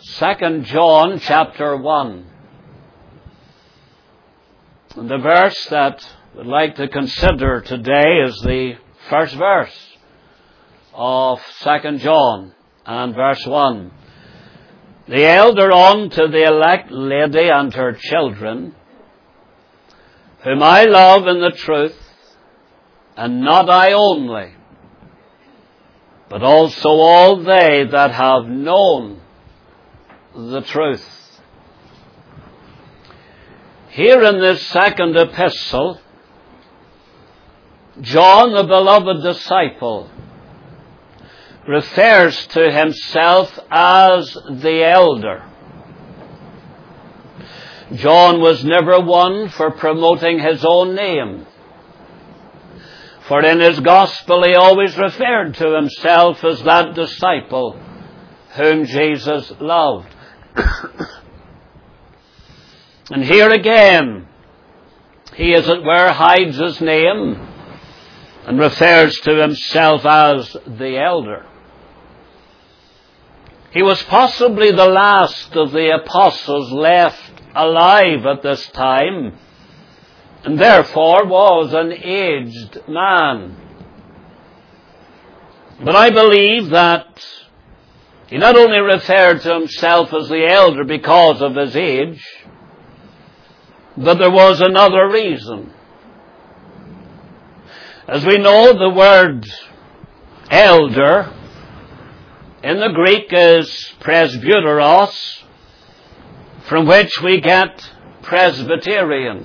2 John chapter 1. And the verse that we'd like to consider today is the first verse of 2 John and verse 1. The elder unto the elect lady and her children, whom I love in the truth, and not I only, but also all they that have known the truth. Here in this second epistle, John, the beloved disciple, refers to himself as the elder. John was never one for promoting his own name, for in his gospel he always referred to himself as that disciple whom Jesus loved. And here again, he, as it were, hides his name and refers to himself as the elder. He was possibly the last of the apostles left alive at this time, and therefore was an aged man. But I believe that he not only referred to himself as the elder because of his age, but there was another reason. As we know, the word elder in the Greek is presbyteros, from which we get Presbyterian.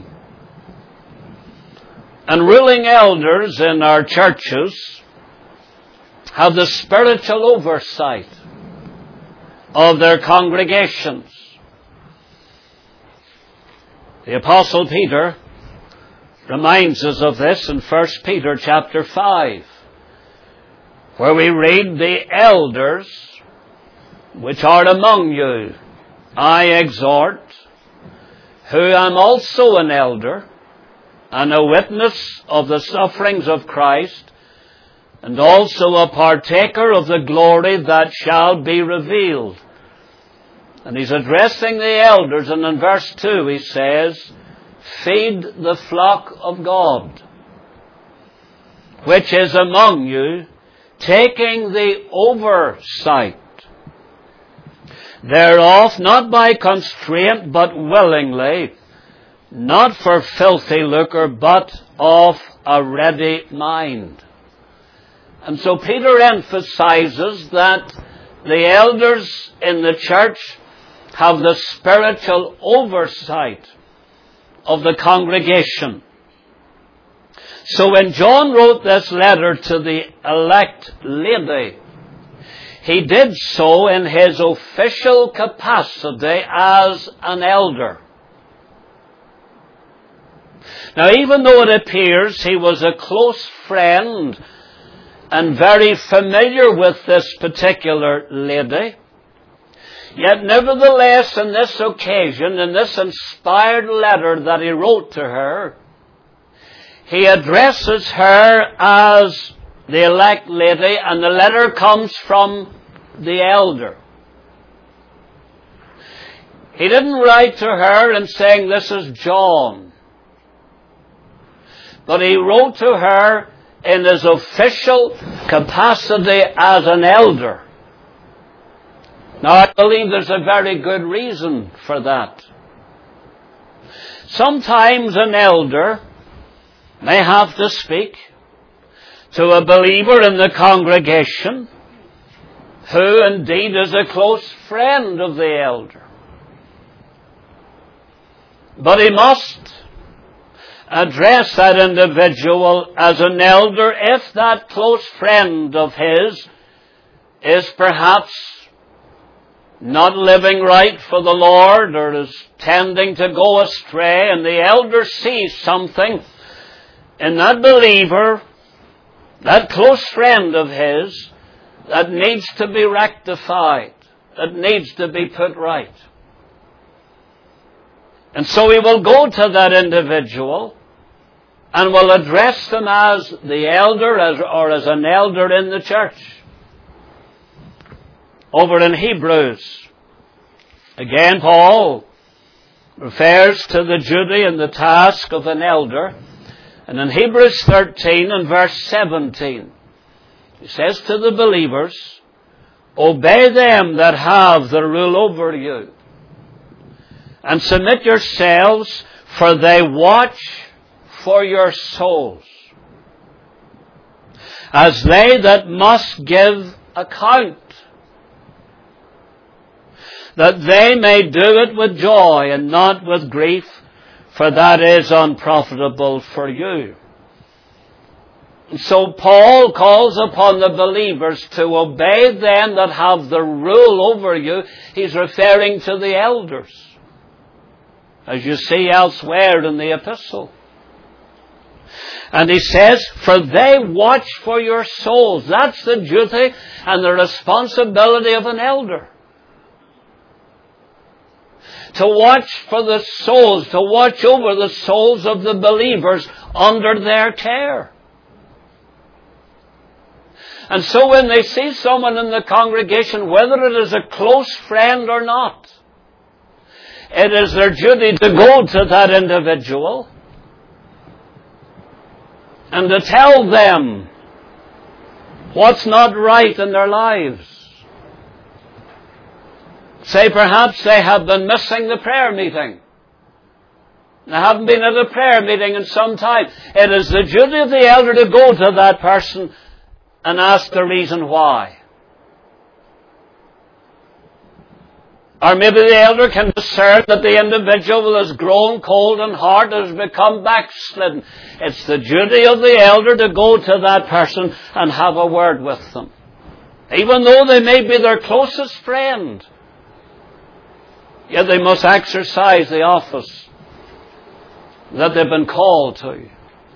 And ruling elders in our churches have the spiritual oversight of their congregations. The Apostle Peter reminds us of this in 1 Peter chapter 5, where we read, "The elders which are among you I exhort, who am also an elder, and a witness of the sufferings of Christ, and also a partaker of the glory that shall be revealed." And he's addressing the elders, and in verse 2 he says, "Feed the flock of God, which is among you, taking the oversight thereof, not by constraint, but willingly, not for filthy lucre, but of a ready mind." And so Peter emphasizes that the elders in the church have the spiritual oversight of the congregation. So when John wrote this letter to the elect lady, he did so in his official capacity as an elder. Now, even though it appears he was a close friend and very familiar with this particular lady, yet nevertheless on this occasion, in this inspired letter that he wrote to her, he addresses her as the elect lady, and the letter comes from the elder. He didn't write to her and saying, "This is John," but he wrote to her in his official capacity as an elder. Now, I believe there's a very good reason for that. Sometimes an elder may have to speak to a believer in the congregation who indeed is a close friend of the elder. But he must address that individual as an elder if that close friend of his is perhaps not living right for the Lord, or is tending to go astray, and the elder sees something in that believer, that close friend of his, that needs to be rectified, that needs to be put right. And so he will go to that individual and will address them as the elder or as an elder in the church. Over in Hebrews Again, Paul refers to the duty and the task of an elder. And in Hebrews 13 and verse 17, he says to the believers, obey them that have the rule over you, and submit yourselves, for they watch for your souls, as they that must give account, that they may do it with joy and not with grief, for that is unprofitable for you. So Paul calls upon the believers to obey them that have the rule over you. He's referring to the elders, as you see elsewhere in the epistle. And he says, for they watch for your souls. That's the duty and the responsibility of an elder. To watch for the souls, to watch over the souls of the believers under their care. And so when they see someone in the congregation, whether it is a close friend or not, it is their duty to go to that individual and to tell them what's not right in their lives. Say perhaps they have been missing the prayer meeting. They haven't been at a prayer meeting in some time. It is the duty of the elder to go to that person and ask the reason why. Or maybe the elder can discern that the individual has grown cold and hard and has become backslidden. It's the duty of the elder to go to that person and have a word with them, even though they may be their closest friend. Yet they must exercise the office that they've been called to.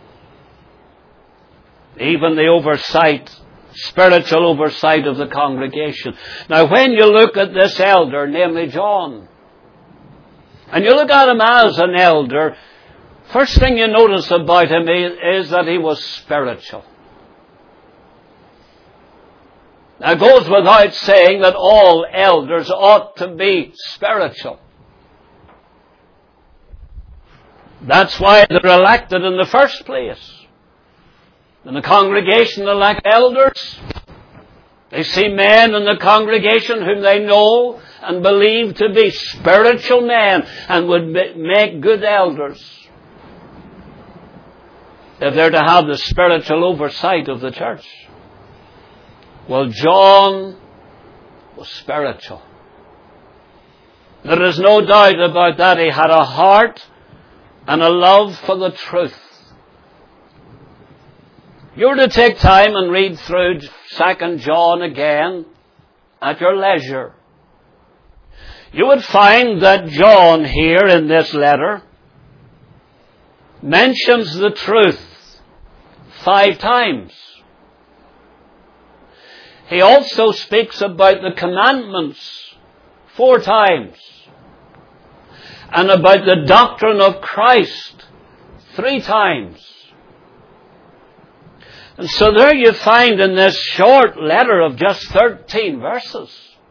Even the oversight, spiritual oversight of the congregation. Now when you look at this elder, namely John, and you look at him as an elder, first thing you notice about him is that he was spiritual. Now it goes without saying that all elders ought to be spiritual. That's why they're elected in the first place. When the congregation elect elders, they see men in the congregation whom they know and believe to be spiritual men and would make good elders if they're to have the spiritual oversight of the church. Well, John was spiritual. There is no doubt about that. He had a heart and a love for the truth. If you were to take time and read through 2 John again at your leisure, you would find that John here in this letter mentions the truth 5 times. He also speaks about the commandments 4 times. And about the doctrine of Christ 3 times. And so there you find in this short letter of just 13 verses,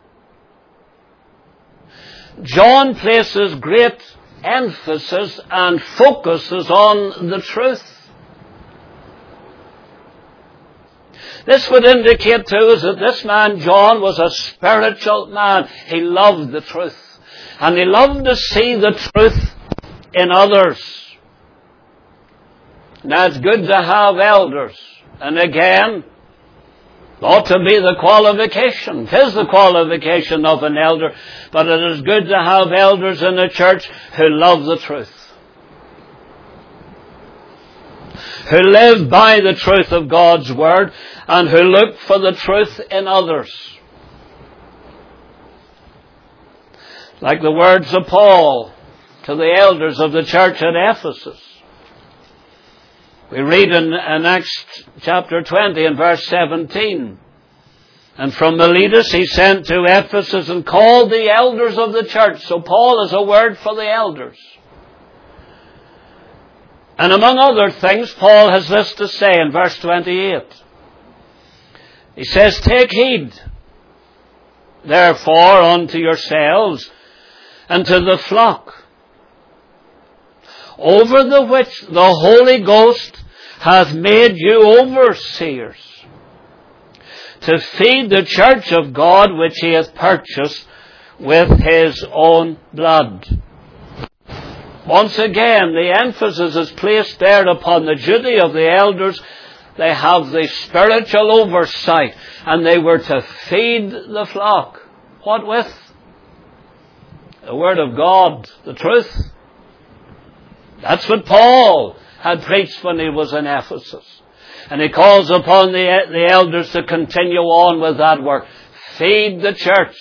John places great emphasis and focuses on the truth. This would indicate to us that this man, John, was a spiritual man. He loved the truth. And he loved to see the truth in others. Now it's good to have elders. And again, ought to be the qualification. It is the qualification of an elder. But it is good to have elders in the church who love the truth, who live by the truth of God's Word, and who look for the truth in others. Like the words of Paul to the elders of the church at Ephesus. We read in Acts chapter 20 and verse 17. And from Miletus he sent to Ephesus and called the elders of the church. So Paul is a word for the elders. And among other things, Paul has this to say in verse 28. He says, take heed, therefore, unto yourselves, and to the flock, over the which the Holy Ghost hath made you overseers, to feed the church of God which he hath purchased with his own blood. Once again, the emphasis is placed there upon the duty of the elders. They have the spiritual oversight, and they were to feed the flock. What with? The Word of God, the truth. That's what Paul had preached when he was in Ephesus. And he calls upon the elders to continue on with that work. Feed the church.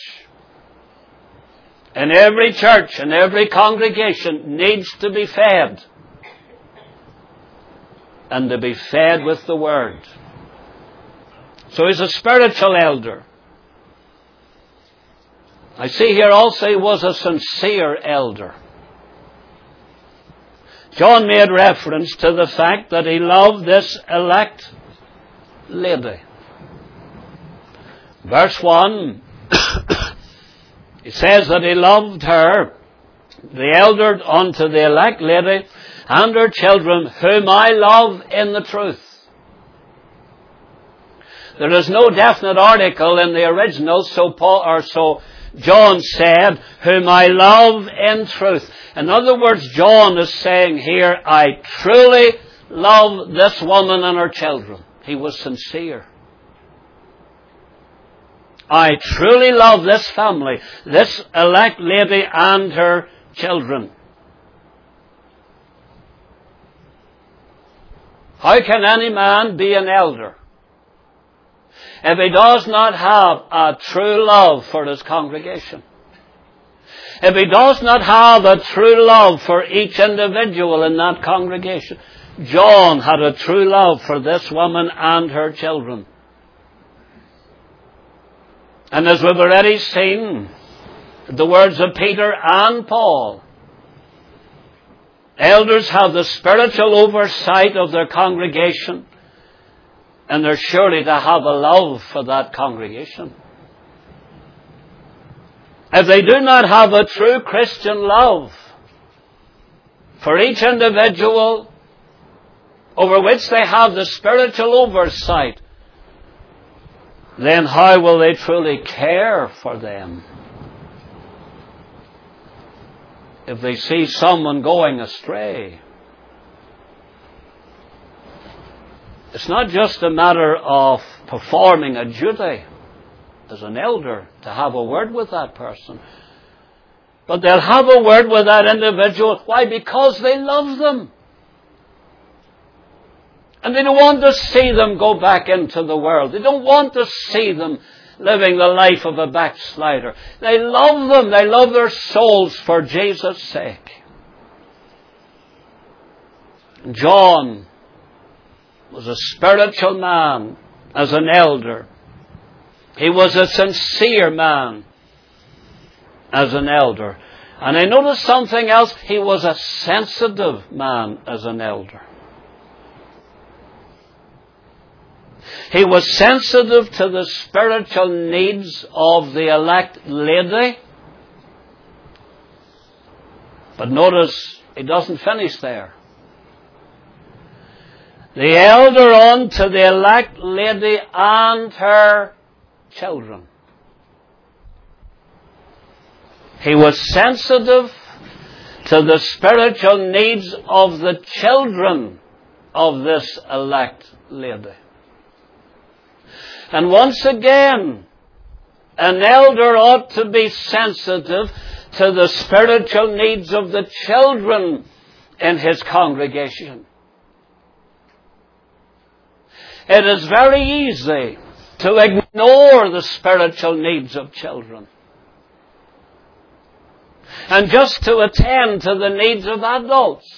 And every church and every congregation needs to be fed. And to be fed with the Word. So he's a spiritual elder. I see here also he was a sincere elder. John made reference to the fact that he loved this elect lady. Verse 1, he says that he loved her, the elder unto the elect lady, and her children, whom I love in the truth. There is no definite article in the original, so John said, whom I love in truth. In other words, John is saying here, I truly love this woman and her children. He was sincere. I truly love this family, this elect lady and her children. How can any man be an elder if he does not have a true love for his congregation? If he does not have a true love for each individual in that congregation? John had a true love for this woman and her children. And as we've already seen, the words of Peter and Paul, elders have the spiritual oversight of their congregation, and they're surely to have a love for that congregation. If they do not have a true Christian love for each individual over which they have the spiritual oversight, then how will they truly care for them? If they see someone going astray, it's not just a matter of performing a duty as an elder to have a word with that person, but they'll have a word with that individual. Why? Because they love them. And they don't want to see them go back into the world. They don't want to see them living the life of a backslider. They love them. They love their souls for Jesus' sake. John was a spiritual man as an elder. He was a sincere man as an elder. And I noticed something else. He was a sensitive man as an elder. He was sensitive to the spiritual needs of the elect lady. But notice, he doesn't finish there. The elder unto the elect lady and her children. He was sensitive to the spiritual needs of the children of this elect lady. And once again, an elder ought to be sensitive to the spiritual needs of the children in his congregation. It is very easy to ignore the spiritual needs of children and just to attend to the needs of adults.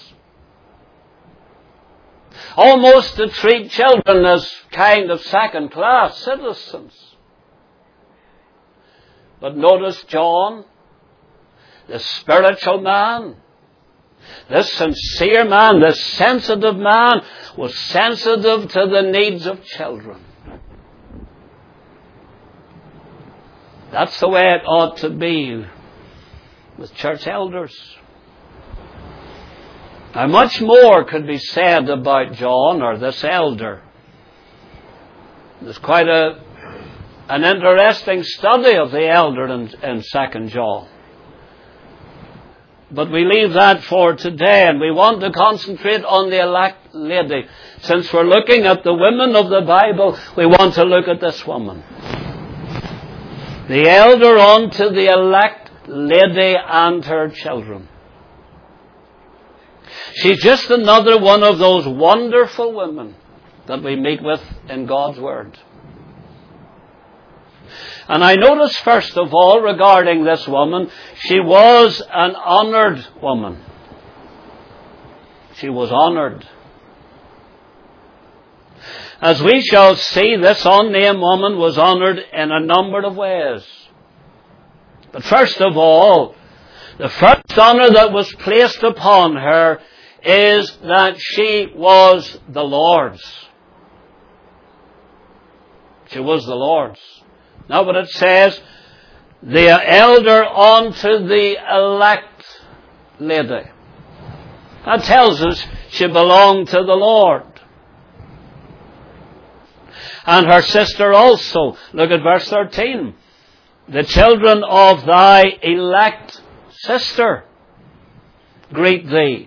Almost to treat children as kind of second-class citizens. But notice John, the spiritual man, this sincere man, this sensitive man, was sensitive to the needs of children. That's the way it ought to be with church elders. Now, much more could be said about John, or this elder. There's quite an interesting study of the elder in 2 John. But we leave that for today, and we want to concentrate on the elect lady. Since we're looking at the women of the Bible, we want to look at this woman. The elder unto the elect lady and her children. She's just another one of those wonderful women that we meet with in God's Word. And I notice first of all regarding this woman, she was an honoured woman. She was honoured. As we shall see, this unnamed woman was honoured in a number of ways. But first of all, the first honour that was placed upon her is that she was the Lord's. She was the Lord's. Now what it says, the elder unto the elect lady. That tells us she belonged to the Lord. And her sister also. Look at verse 13. The children of thy elect sister greet thee.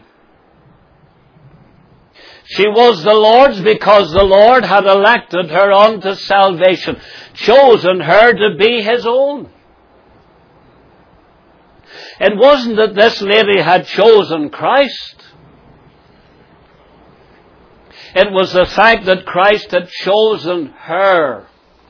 She was the Lord's because the Lord had elected her unto salvation, chosen her to be His own. It wasn't that this lady had chosen Christ. It was the fact that Christ had chosen her.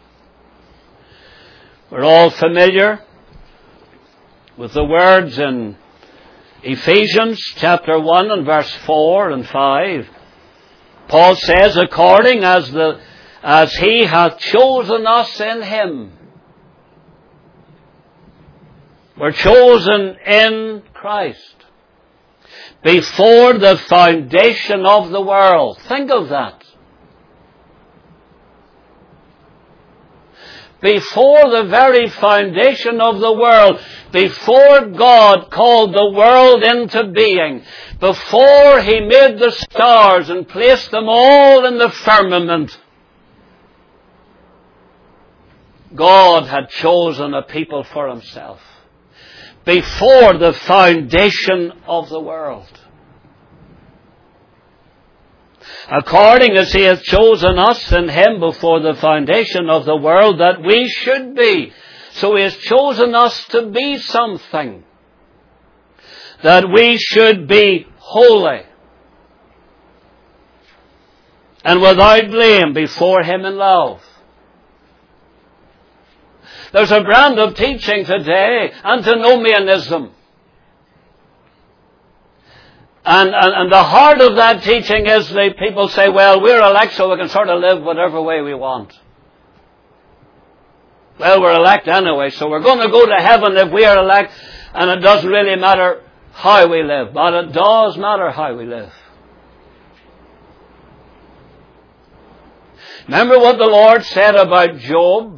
We're all familiar with the words in Ephesians chapter 1 and verse 4 and 5. Paul says, according as He hath chosen us in Him. We're chosen in Christ. Before the foundation of the world. Think of that. Before the very foundation of the world, before God called the world into being, before He made the stars and placed them all in the firmament, God had chosen a people for Himself. Before the foundation of the world. According as He hath chosen us in Him before the foundation of the world, that we should be. So He has chosen us to be something. That we should be holy. And without blame before Him in love. There's a brand of teaching today, antinomianism. And the heart of that teaching is that people say, well, we're elect so we can sort of live whatever way we want. Well, we're elect anyway, so we're going to go to heaven if we are elect, and it doesn't really matter how we live. But it does matter how we live. Remember what the Lord said about Job?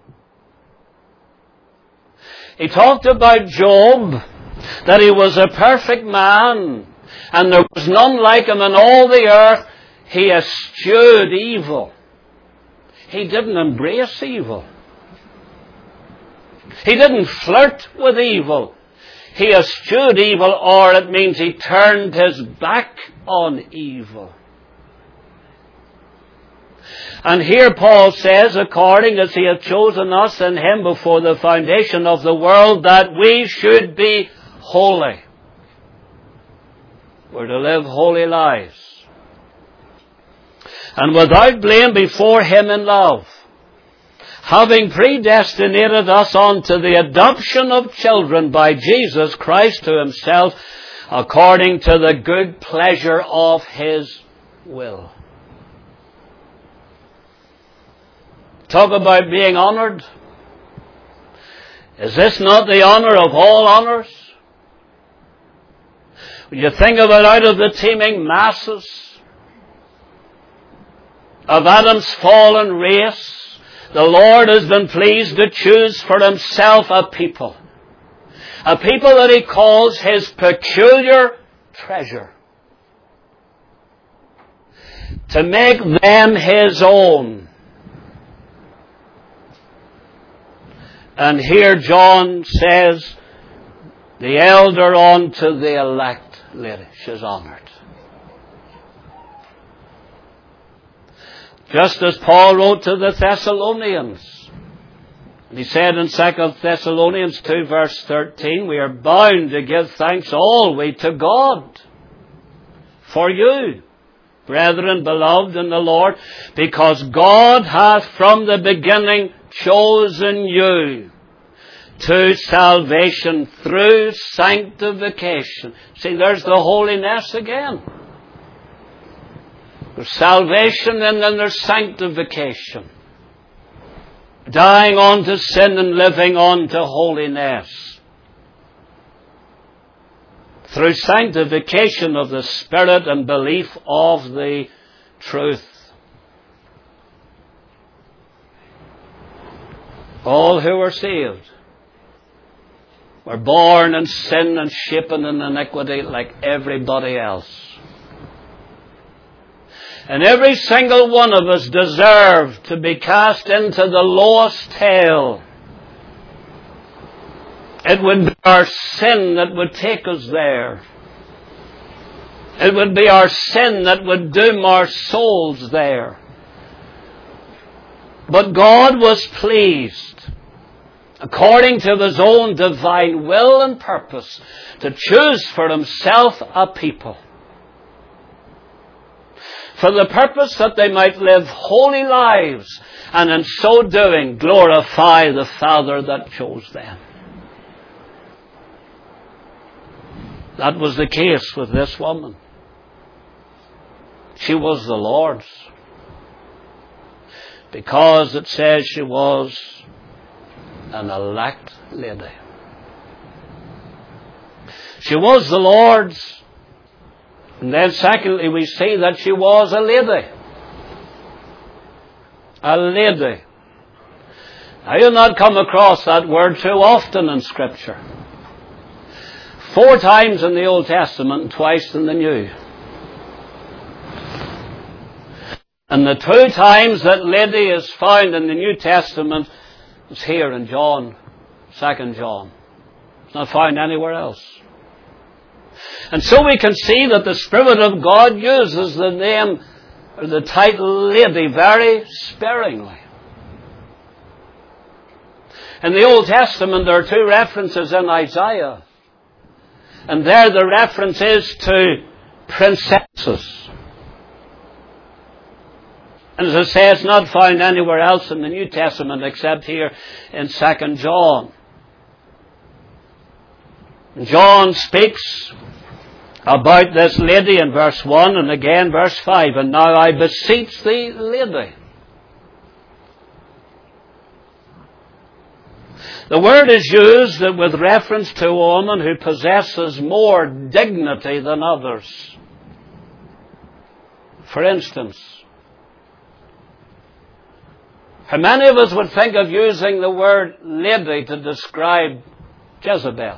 He talked about Job, that he was a perfect man, and there was none like him in all the earth. He eschewed evil. He didn't embrace evil. He didn't flirt with evil. He eschewed evil, or it means he turned his back on evil. And here Paul says, according as He hath chosen us in Him before the foundation of the world, that we should be holy. We're to live holy lives. And without blame before Him in love, having predestinated us unto the adoption of children by Jesus Christ to Himself, according to the good pleasure of His will. Talk about being honoured. Is this not the honour of all honours? When you think of it, out of the teeming masses of Adam's fallen race, the Lord has been pleased to choose for Himself a people. A people that he calls his peculiar treasure. To make them his own. And here John says, the elder unto the elect lady. She's honoured. Just as Paul wrote to the Thessalonians. He said in 2 Thessalonians 2 verse 13, we are bound to give thanks always to God for you, brethren beloved in the Lord, because God hath from the beginning chosen you to salvation through sanctification. See, there's the holiness again. There's salvation and then there's sanctification. Dying on to sin and living on to holiness. Through sanctification of the Spirit and belief of the truth. All who are saved were born in sin and shapen in iniquity like everybody else. And every single one of us deserved to be cast into the lowest hell. It would be our sin that would take us there. It would be our sin that would doom our souls there. But God was pleased, according to his own divine will and purpose, to choose for himself a people. For the purpose that they might live holy lives, and in so doing glorify the Father that chose them. That was the case with this woman. She was the Lord's. Because it says she was an elect lady. She was the Lord's. And then secondly, we see that she was a lady. A lady. Now, you'll not come across that word too often in Scripture. 4 times in the Old Testament and twice in the New. And the 2 times that lady is found in the New Testament is here in John, 2 John. It's not found anywhere else. And so we can see that the Spirit of God uses the name, or the title lady, very sparingly. In the Old Testament there are 2 references in Isaiah. And there the reference is to princesses. And as I say, it's not found anywhere else in the New Testament except here in 2 John. John speaks about this lady in verse 1 and again verse 5. And now I beseech thee, lady. The word is used with reference to a woman who possesses more dignity than others. For instance, how many of us would think of using the word lady to describe Jezebel?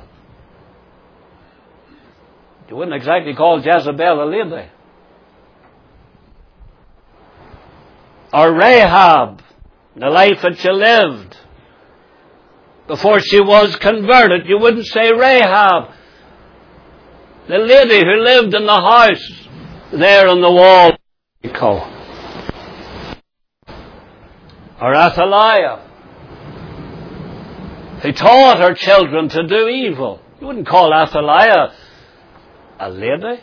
You wouldn't exactly call Jezebel a lady. Or Rahab, the life that she lived before she was converted. You wouldn't say Rahab, the lady who lived in the house there on the wall. Or Athaliah, who taught her children to do evil. You wouldn't call Athaliah a lady.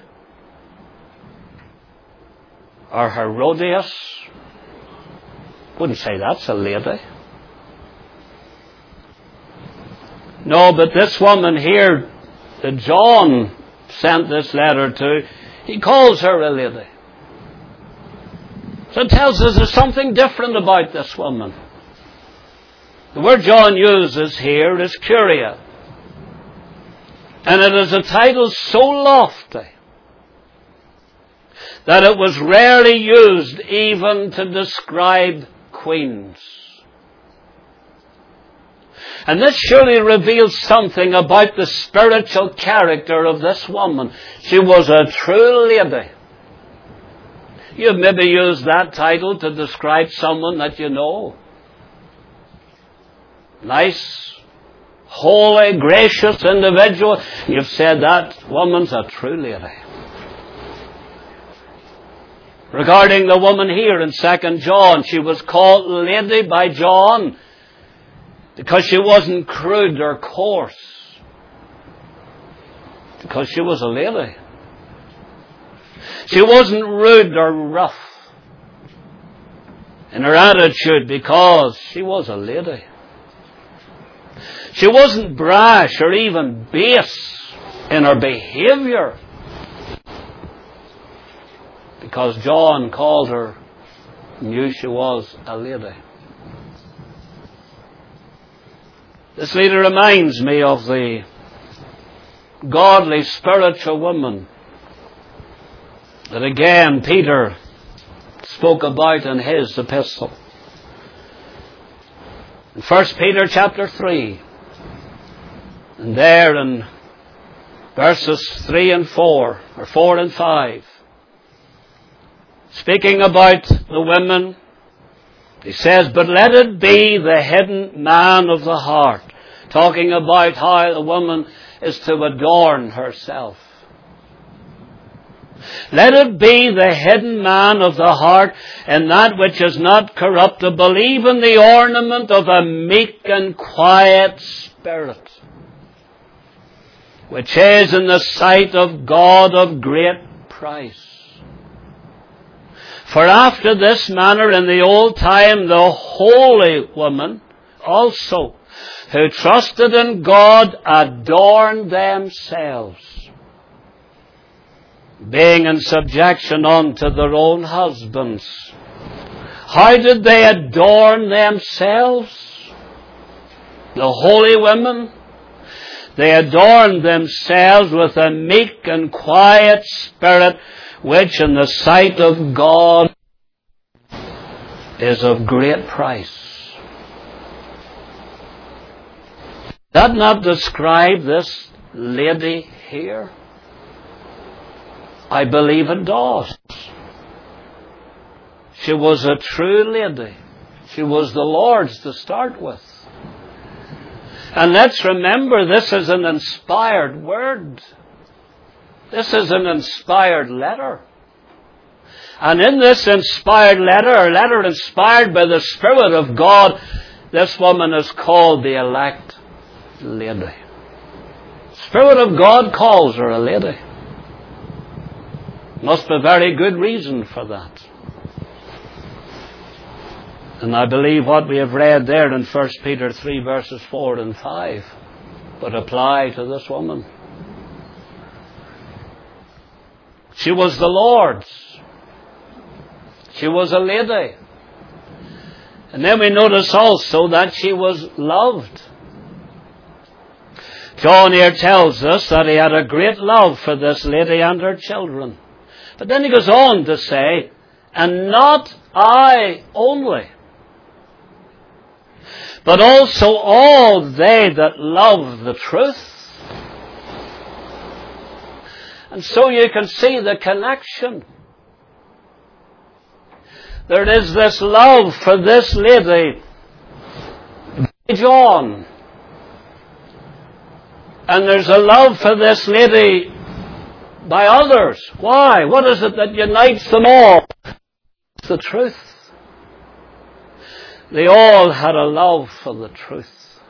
Or Herodias, wouldn't say that's a lady. No, but this woman here that John sent this letter to, he calls her a lady. So it tells us there's something different about this woman. The word John uses here is curia. And it is a title so lofty that it was rarely used even to describe queens. And this surely reveals something about the spiritual character of this woman. She was a true lady. You've maybe used that title to describe someone that you know. Nice, holy, gracious individual. You've said that woman's a true lady. Regarding the woman here in 2 John, she was called lady by John because she wasn't crude or coarse. Because she was a lady. She wasn't rude or rough in her attitude because she was a lady. She wasn't brash or even base in her behavior because John called her, knew she was a lady. This lady reminds me of the godly spiritual woman that again Peter spoke about in his epistle. In 1 Peter chapter 3, and there in verses 3 and 4, or 4 and 5, speaking about the women, he says, but let it be the hidden man of the heart, talking about how the woman is to adorn herself. Let it be the hidden man of the heart, and that which is not corruptible, even the ornament of a meek and quiet spirit, which is in the sight of God of great price. For after this manner in the old time the holy woman also, who trusted in God, adorned themselves, being in subjection unto their own husbands. How did they adorn themselves? The holy women, they adorned themselves with a meek and quiet spirit, which in the sight of God is of great price. Does that not describe this lady here? I believe it does. She was a true lady. She was the Lord's to start with. And let's remember, this is an inspired word. This is an inspired letter. And in this inspired letter, a letter inspired by the Spirit of God, this woman is called the elect lady. Spirit of God calls her a lady. Must be very good reason for that. And I believe what we have read there in 1 Peter 3 verses 4 and 5 would apply to this woman. She was the Lord's. She was a lady. And then we notice also that she was loved. John here tells us that he had a great love for this lady and her children. But then he goes on to say, and not I only, but also all they that love the truth. And so you can see the connection. There is this love for this lady by John. And there's a love for this lady by others. Why? What is it that unites them all? It's the truth. They all had a love for the truth.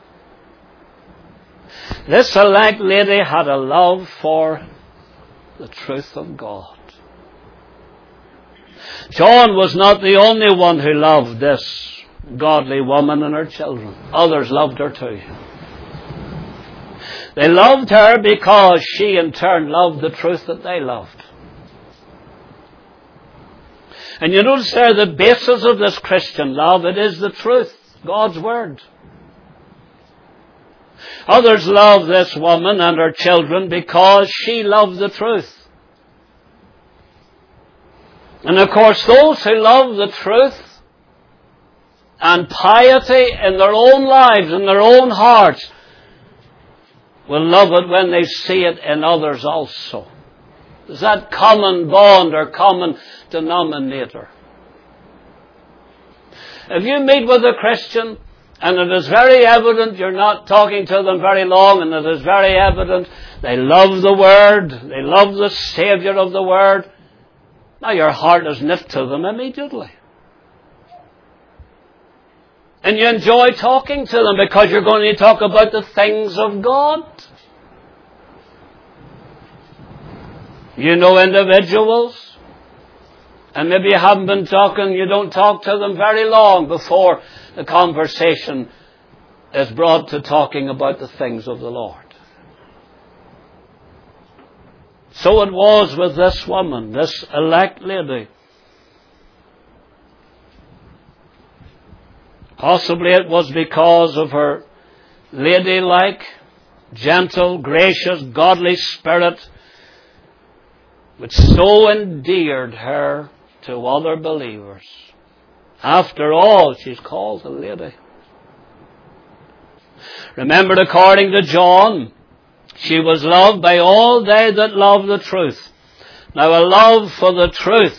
This elect lady had a love for the truth of God. John was not the only one who loved this godly woman and her children. Others loved her too. They loved her because she in turn loved the truth that they loved. And you notice there the basis of this Christian love, it is the truth, God's Word. Others loved this woman and her children because she loved the truth. And of course those who love the truth and piety in their own lives, in their own hearts, will love it when they see it in others also. There's that common bond or common denominator. If you meet with a Christian and it is very evident you're not talking to them very long, and it is very evident they love the Word, they love the Saviour of the Word, now your heart is knit to them immediately. And you enjoy talking to them because you're going to talk about the things of God. You know individuals, and maybe you haven't been talking, you don't talk to them very long before the conversation is brought to talking about the things of the Lord. So it was with this woman, this elect lady. Possibly it was because of her ladylike, gentle, gracious, godly spirit, which so endeared her to other believers. After all, she's called a lady. Remember, according to John, she was loved by all they that love the truth. Now, a love for the truth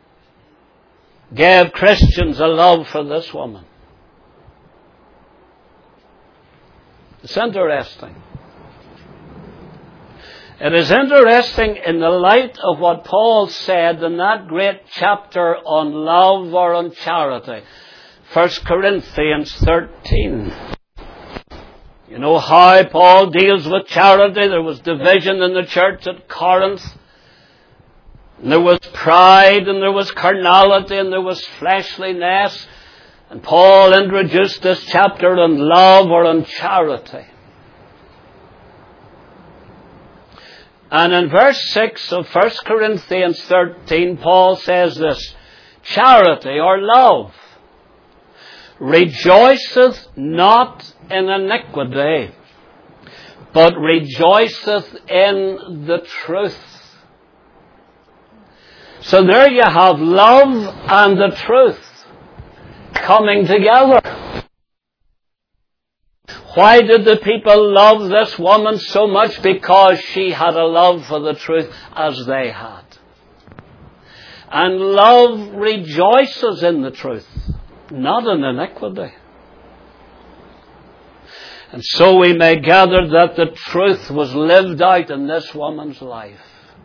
gave Christians a love for this woman. It's interesting. It is interesting in the light of what Paul said in that great chapter on love or on charity. 1 Corinthians 13. You know how Paul deals with charity. There was division in the church at Corinth. And there was pride, and there was carnality, and there was fleshliness. And Paul introduced this chapter on love or on charity. And in verse 6 of 1 Corinthians 13, Paul says this: charity or love rejoiceth not in iniquity, but rejoiceth in the truth. So there you have love and the truth coming together. Why did the people love this woman so much? Because she had a love for the truth as they had. And love rejoices in the truth, not in iniquity. And so we may gather that the truth was lived out in this woman's life.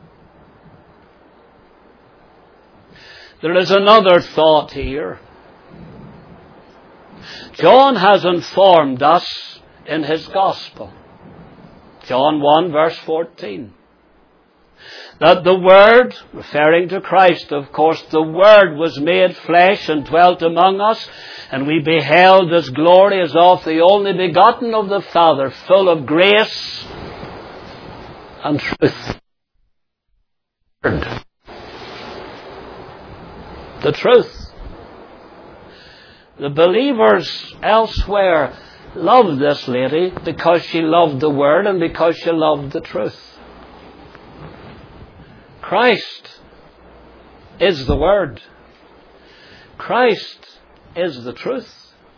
There is another thought here. John has informed us in his Gospel, John 1 verse 14, that the Word, referring to Christ of course, the Word was made flesh and dwelt among us, and we beheld His glory as of the only begotten of the Father, full of grace and truth. The truth. The believers elsewhere loved this lady because she loved the Word and because she loved the truth. Christ is the Word. Christ is the truth.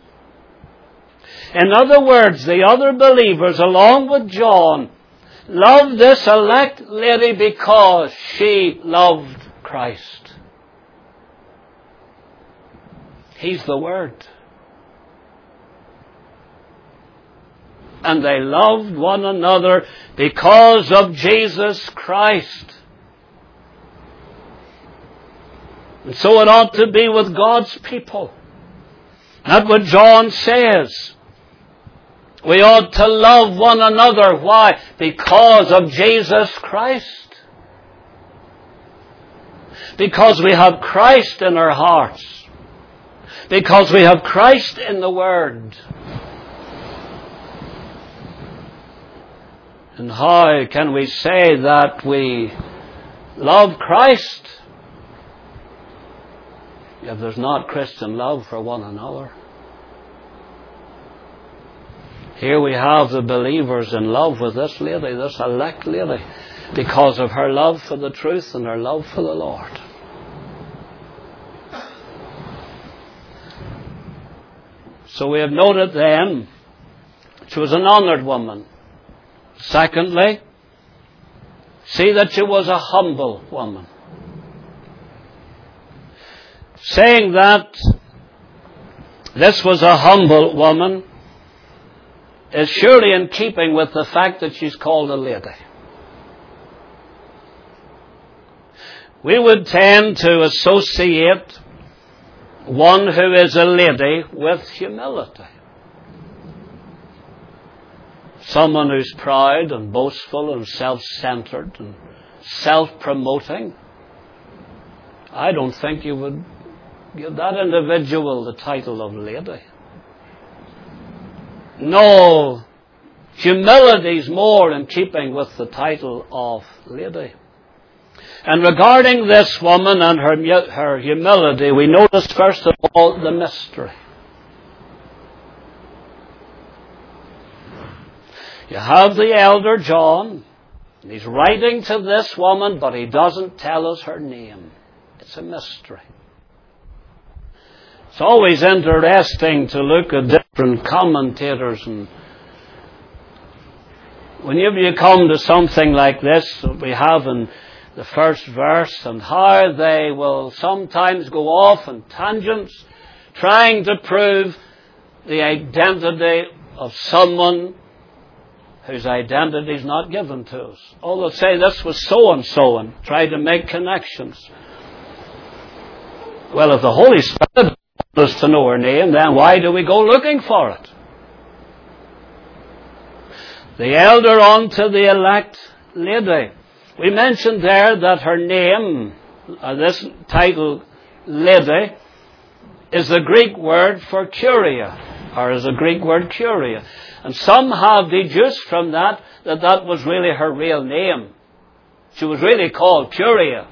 In other words, the other believers, along with John, loved this elect lady because she loved Christ. He's the Word. And they loved one another because of Jesus Christ. And so it ought to be with God's people. That's what John says. We ought to love one another. Why? Because of Jesus Christ. Because we have Christ in our hearts. Because we have Christ in the Word. And how can we say that we love Christ if there's not Christian love for one another? Here we have the believers in love with this lady, this elect lady, because of her love for the truth and her love for the Lord. So we have noted then, she was an honoured woman. Secondly, see that she was a humble woman. Saying that this was a humble woman is surely in keeping with the fact that she's called a lady. We would tend to associate one who is a lady with humility. Someone who's proud and boastful and self-centered and self-promoting. I don't think you would give that individual the title of lady. No, humility is more in keeping with the title of lady. And regarding this woman and her humility, we notice first of all the mystery. You have the elder John, and he's writing to this woman, but he doesn't tell us her name. It's a mystery. It's always interesting to look at different commentators, and whenever you come to something like this, we have in the first verse, and how they will sometimes go off on tangents, trying to prove the identity of someone whose identity is not given to us. Oh, they'll say this was so-and-so, and try to make connections. Well, if the Holy Spirit wants us to know her name, then why do we go looking for it? The elder unto the elect lady. We mentioned there that her name, this title, lady, is the Greek word for curia, or is the Greek word curia. And some have deduced from that that was really her real name. She was really called Curia.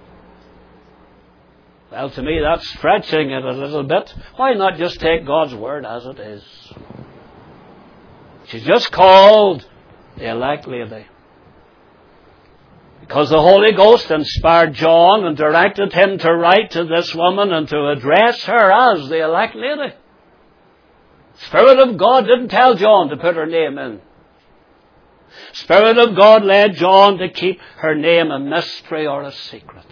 Well, to me, that's stretching it a little bit. Why not just take God's word as it is? She's just called the elect lady. Because the Holy Ghost inspired John and directed him to write to this woman and to address her as the elect lady. Spirit of God didn't tell John to put her name in. Spirit of God led John to keep her name a mystery or a secret.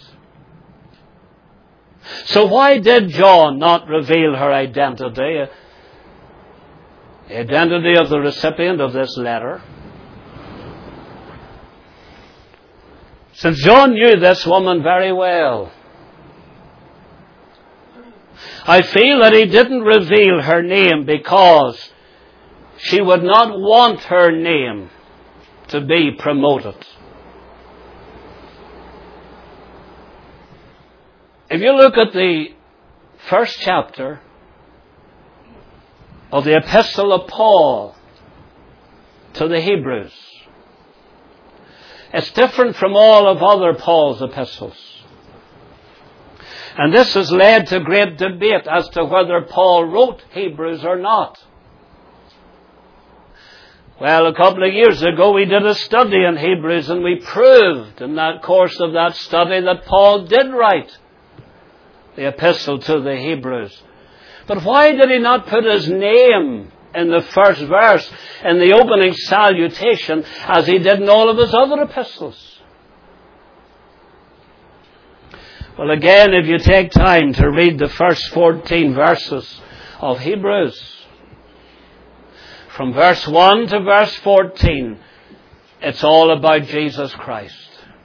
So why did John not reveal her identity? The identity of the recipient of this letter? Since John knew this woman very well, I feel that he didn't reveal her name because she would not want her name to be promoted. If you look at the first chapter of the Epistle of Paul to the Hebrews, it's different from all of other Paul's epistles. And this has led to great debate as to whether Paul wrote Hebrews or not. Well, a couple of years ago we did a study in Hebrews, and we proved in that course of that study that Paul did write the epistle to the Hebrews. But why did he not put his name in the first verse, in the opening salutation, as he did in all of his other epistles? Well, again, if you take time to read the first 14 verses of Hebrews, from verse 1 to verse 14, it's all about Jesus Christ.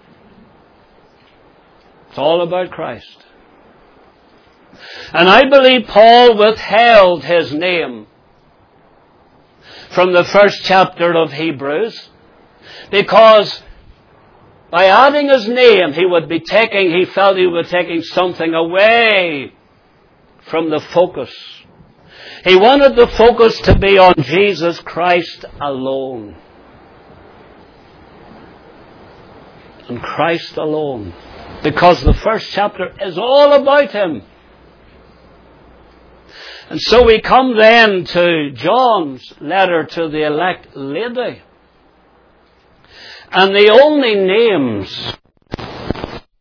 It's all about Christ. And I believe Paul withheld his name from the first chapter of Hebrews because by adding his name, he felt he would be taking something away from the focus. He wanted the focus to be on Jesus Christ alone. And Christ alone. Because the first chapter is all about him. And so we come then to John's letter to the elect lady. And the only names,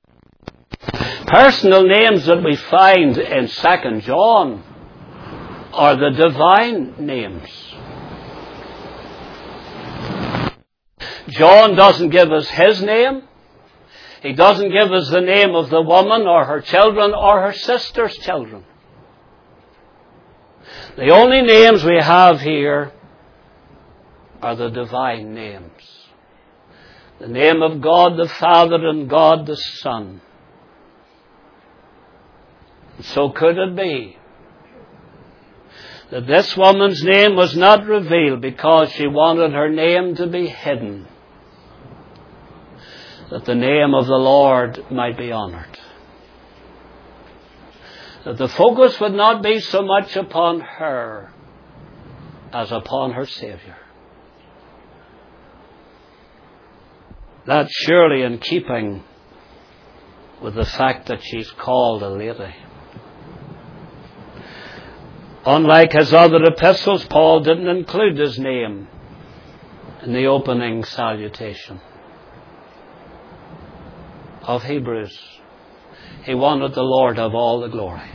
personal names that we find in 2 John are the divine names. John doesn't give us his name. He doesn't give us the name of the woman or her children or her sister's children. The only names we have here are the divine names. The name of God the Father and God the Son. And so could it be that this woman's name was not revealed because she wanted her name to be hidden, that the name of the Lord might be honored, that the focus would not be so much upon her as upon her Savior. That's surely in keeping with the fact that she's called a lady. Unlike his other epistles, Paul didn't include his name in the opening salutation of Hebrews. He wanted the Lord to have all the glory.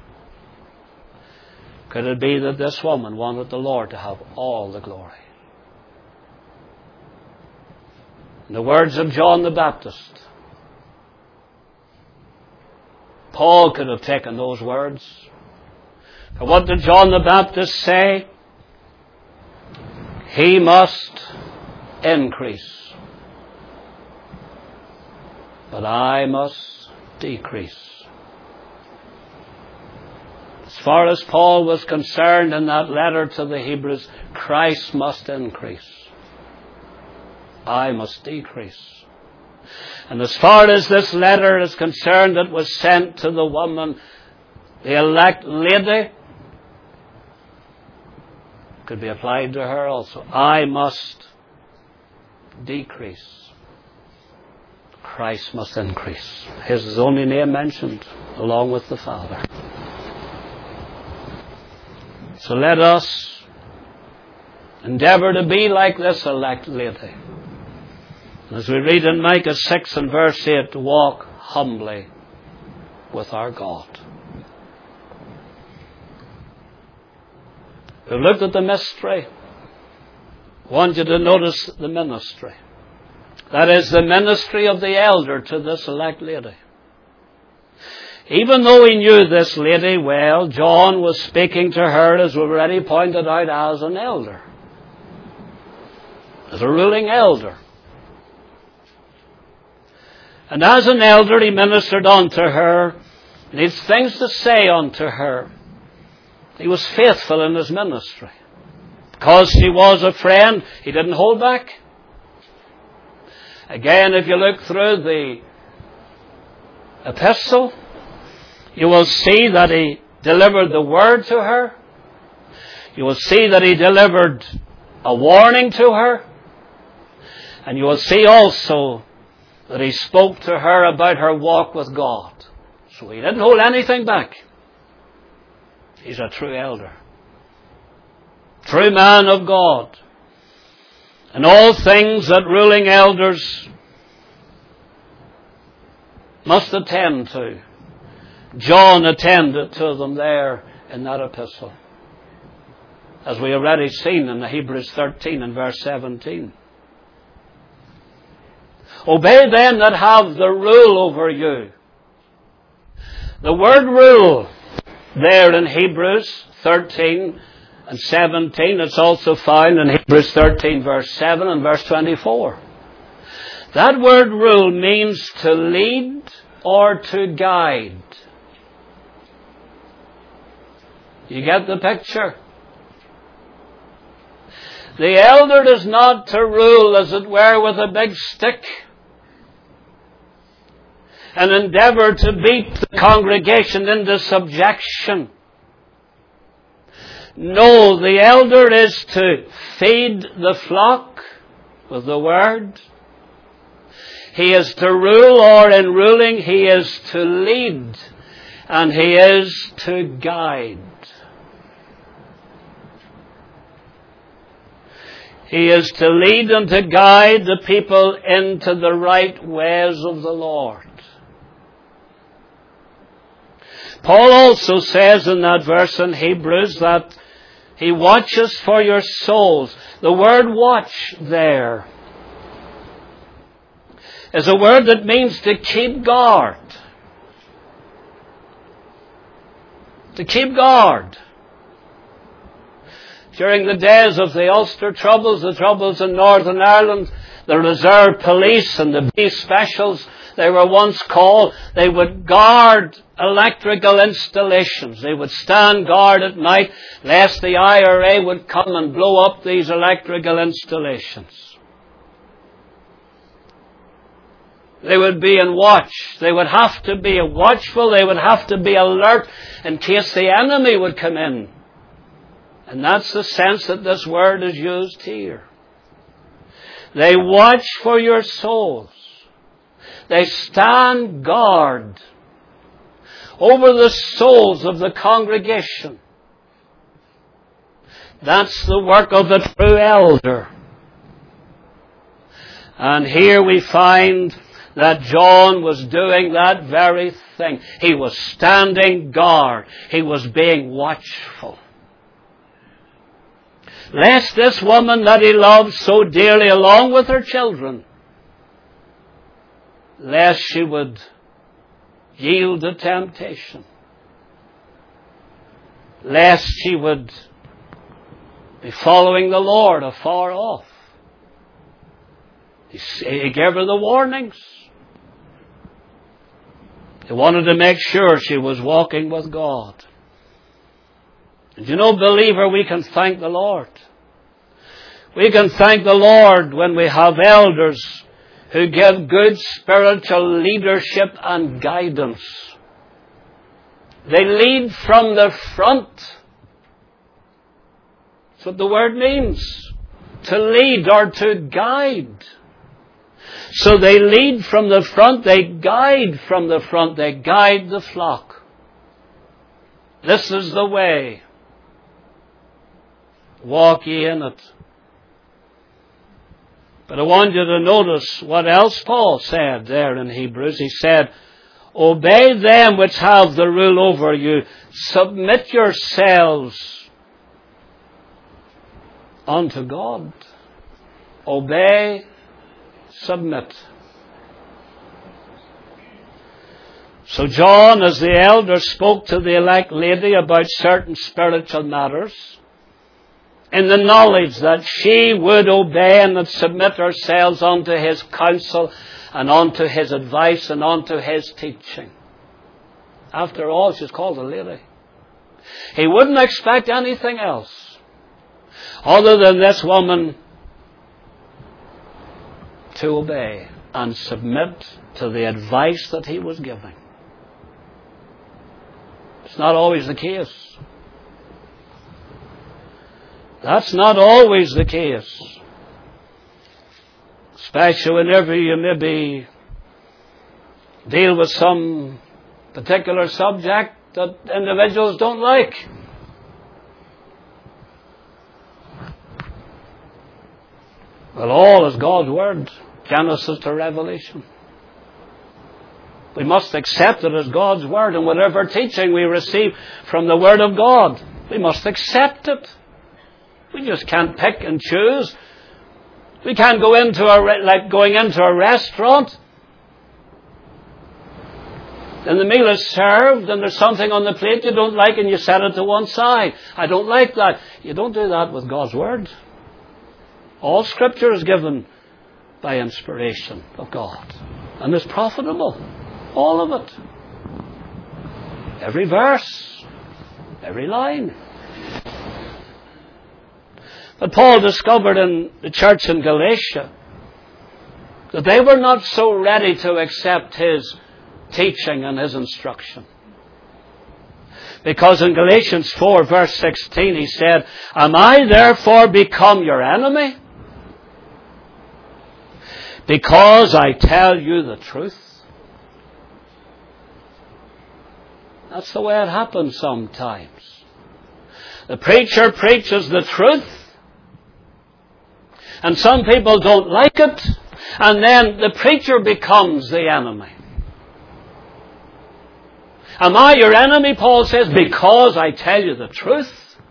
Could it be that this woman wanted the Lord to have all the glory? In the words of John the Baptist, Paul could have taken those words. But what did John the Baptist say? He must increase, but I must decrease. As far as Paul was concerned in that letter to the Hebrews, Christ must increase. I must decrease. And as far as this letter is concerned, it was sent to the woman, the elect lady, could be applied to her also. I must decrease. Christ must increase. His is the only name mentioned, along with the Father. So let us endeavor to be like this elect lady. As we read in Micah 6 and verse 8, to walk humbly with our God. We've looked at the mystery. I want you to notice the ministry. That is the ministry of the elder to this elect lady. Even though he knew this lady well, John was speaking to her, as we've already pointed out, as an elder. As a ruling elder. And as an elder, he ministered unto her, and he had things to say unto her. He was faithful in his ministry. Because she was a friend, he didn't hold back. Again, if you look through the epistle, you will see that he delivered the word to her. You will see that he delivered a warning to her. And you will see also that he spoke to her about her walk with God. So he didn't hold anything back. He's a true elder. True man of God. And all things that ruling elders must attend to, John attended to them there in that epistle. As we already seen in the Hebrews 13 and verse 17. Obey them that have the rule over you. The word rule there in Hebrews 13 and 17, it's also found in Hebrews 13 verse 7 and verse 24. That word rule means to lead or to guide. You get the picture? The elder is not to rule, as it were, with a big stick and endeavor to beat the congregation into subjection. No, the elder is to feed the flock with the word. He is to rule, or in ruling, he is to lead, and he is to guide. He is to lead and to guide the people into the right ways of the Lord. Paul also says in that verse in Hebrews that he watches for your souls. The word watch there is a word that means to keep guard. To keep guard. During the days of the Ulster Troubles, the troubles in Northern Ireland, the Reserve Police and the B Specials, they were once called, they would guard electrical installations. They would stand guard at night lest the IRA would come and blow up these electrical installations. They would be in watch. They would have to be watchful. They would have to be alert in case the enemy would come in. And that's the sense that this word is used here. They watch for your souls. They stand guard over the souls of the congregation. That's the work of the true elder. And here we find that John was doing that very thing. He was standing guard. He was being watchful. Lest this woman that he loved so dearly, along with her children, lest she would yield to temptation, lest she would be following the Lord afar off. He gave her the warnings. He wanted to make sure she was walking with God. And you know, believer, we can thank the Lord. We can thank the Lord when we have elders who give good spiritual leadership and guidance. They lead from the front. That's what the word means. To lead or to guide. So they lead from the front, they guide from the front, they guide the flock. This is the way. Walk ye in it. But I want you to notice what else Paul said there in Hebrews. He said, obey them which have the rule over you. Submit yourselves unto God. Obey, submit. So John, as the elder, spoke to the elect lady about certain spiritual matters, in the knowledge that she would obey and would submit herself unto his counsel and unto his advice and unto his teaching. After all, she's called a lady. He wouldn't expect anything else other than this woman to obey and submit to the advice that he was giving. It's not always the case. That's not always the case. Especially whenever you maybe deal with some particular subject that individuals don't like. Well, all is God's Word, Genesis to Revelation. We must accept it as God's Word, and whatever teaching we receive from the Word of God, we must accept it. We just can't pick and choose. We can't go into like going into a restaurant and the meal is served and there's something on the plate you don't like and you set it to one side. I don't like that. You don't do that with God's Word. All Scripture is given by inspiration of God and is profitable. All of it. Every verse. Every line. But Paul discovered in the church in Galatia that they were not so ready to accept his teaching and his instruction. Because in Galatians 4 verse 16 he said, am I therefore become your enemy? Because I tell you the truth? That's the way it happens sometimes. The preacher preaches the truth, and some people don't like it, and then the preacher becomes the enemy. Am I your enemy, Paul says, because I tell you the truth?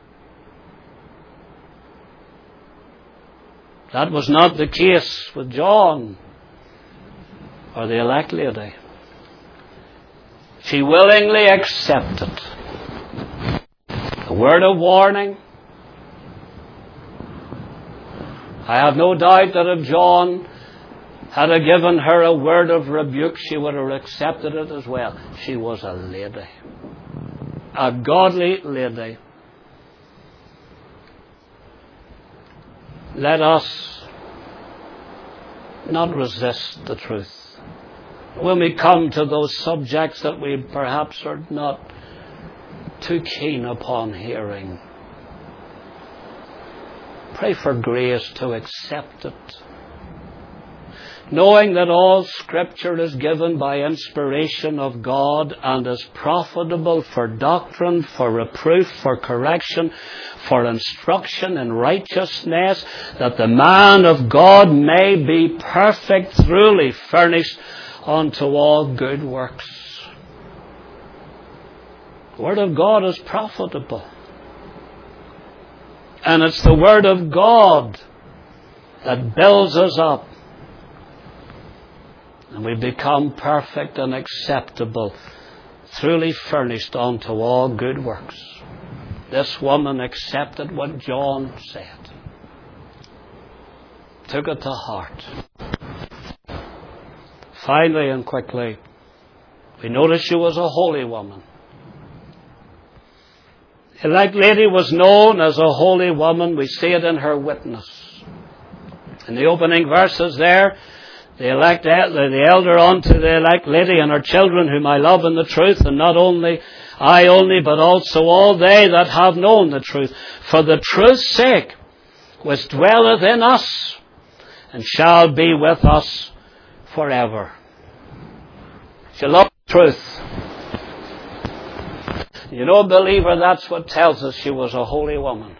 That was not the case with John or the elect lady. She willingly accepted the word of warning. I have no doubt that if John had given her a word of rebuke, she would have accepted it as well. She was a lady, a godly lady. Let us not resist the truth. When we come to those subjects that we perhaps are not too keen upon hearing, pray for grace to accept it, knowing that all Scripture is given by inspiration of God and is profitable for doctrine, for reproof, for correction, for instruction in righteousness, that the man of God may be perfect, truly furnished unto all good works. The Word of God is profitable. And it's the Word of God that builds us up. And we become perfect and acceptable, truly furnished unto all good works. This woman accepted what John said, took it to heart. Finally and quickly, we notice she was a holy woman. The elect lady was known as a holy woman. We see it in her witness. In the opening verses there, the elder unto the elect lady and her children whom I love in the truth, and not only I only, but also all they that have known the truth, for the truth's sake, which dwelleth in us, and shall be with us forever. She loved truth. You know, believer, that's what tells us she was a holy woman.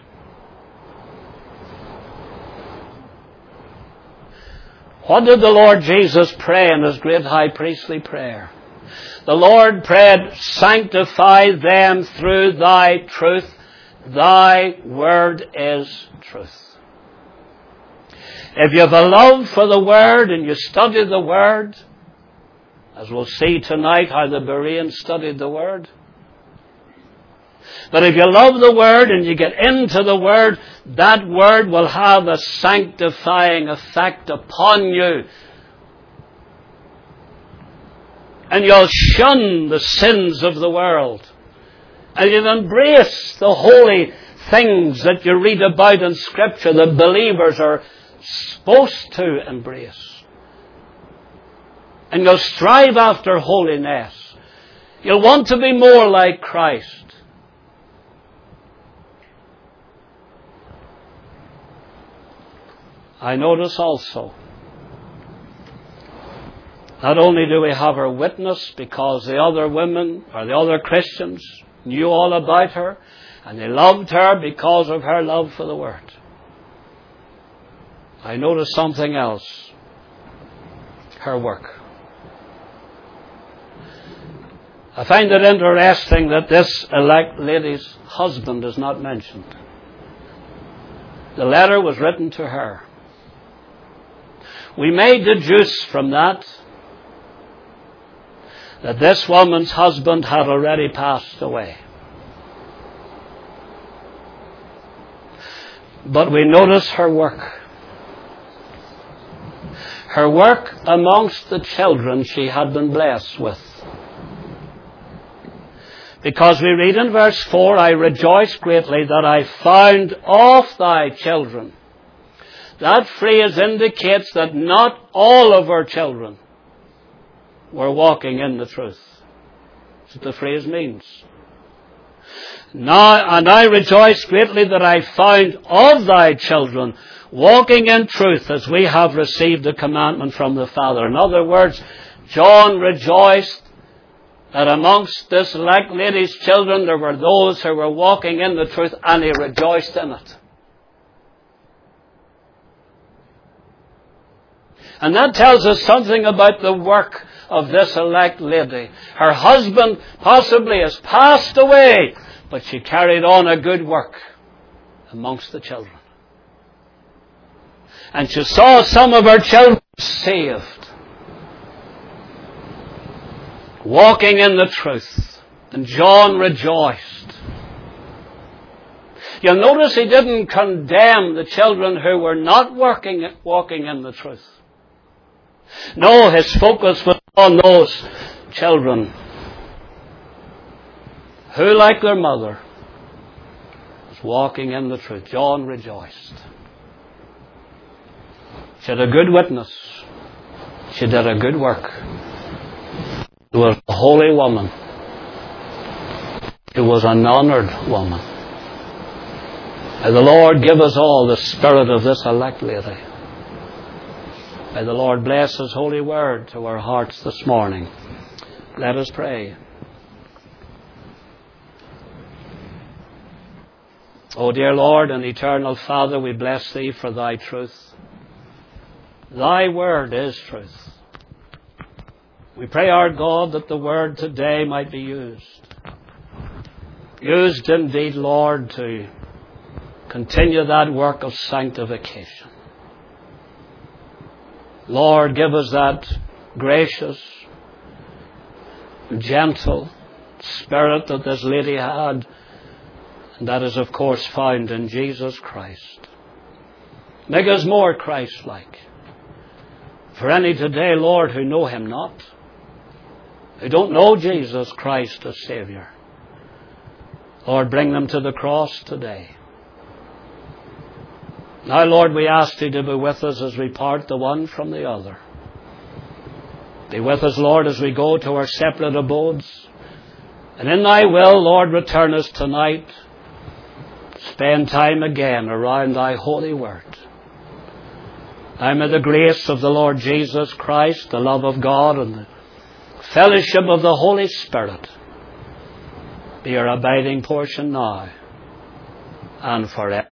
What did the Lord Jesus pray in His great high priestly prayer? The Lord prayed, sanctify them through thy truth. Thy word is truth. If you have a love for the Word and you study the Word, as we'll see tonight how the Bereans studied the Word. But if you love the Word and you get into the Word, that Word will have a sanctifying effect upon you. And you'll shun the sins of the world. And you'll embrace the holy things that you read about in Scripture that believers are supposed to embrace. And you'll strive after holiness. You'll want to be more like Christ. I notice also, not only do we have her witness because the other women or the other Christians knew all about her and they loved her because of her love for the Word. I notice something else. Her work. I find it interesting that this elect lady's husband is not mentioned. The letter was written to her. We may deduce from that this woman's husband had already passed away. But we notice her work. Her work amongst the children she had been blessed with. Because we read in verse 4, I rejoice greatly that I found of thy children. That phrase indicates that not all of her children were walking in the truth. That's what the phrase means. Now, and I rejoice greatly that I found of thy children walking in truth as we have received the commandment from the Father. In other words, John rejoiced that amongst this elect lady's children there were those who were walking in the truth, and he rejoiced in it. And that tells us something about the work of this elect lady. Her husband possibly has passed away, but she carried on a good work amongst the children. And she saw some of her children saved, walking in the truth. And John rejoiced. You'll notice he didn't condemn the children who were not walking in the truth. No, his focus was on those children who, like their mother, was walking in the truth. John rejoiced. She had a good witness. She did a good work. She was a holy woman. She was an honored woman. May the Lord give us all the spirit of this elect lady. May the Lord bless His holy word to our hearts this morning. Let us pray. O dear Lord and eternal Father, we bless Thee for Thy truth. Thy word is truth. We pray, our God, that the word today might be used. Used indeed, Lord, to continue that work of sanctification. Lord, give us that gracious, gentle spirit that this lady had, and that is, of course, found in Jesus Christ. Make us more Christ-like. For any today, Lord, who know Him not, who don't know Jesus Christ as Savior, Lord, bring them to the cross today. Now, Lord, we ask Thee to be with us as we part the one from the other. Be with us, Lord, as we go to our separate abodes. And in Thy will, Lord, return us tonight. Spend time again around Thy holy word. Now may the grace of the Lord Jesus Christ, the love of God, and the fellowship of the Holy Spirit be our abiding portion now and forever.